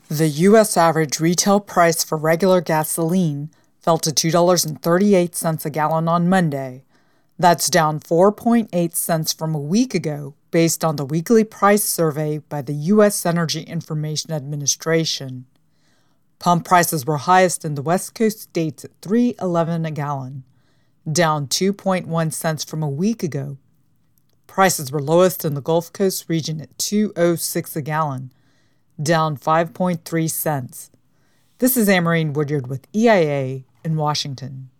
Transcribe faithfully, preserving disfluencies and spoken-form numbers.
The U S average retail price for regular gasoline fell to two dollars and thirty-eight cents a gallon on Monday. That's down four point eight cents from a week ago, based on the weekly price survey by the U S Energy Information Administration. Pump prices were highest in the West Coast states at three dollars and eleven cents a gallon, down two point one cents from a week ago. Prices were lowest in the Gulf Coast region at two dollars and six cents a gallon, down five point three cents. This is Amarine Woodyard with E I A in Washington.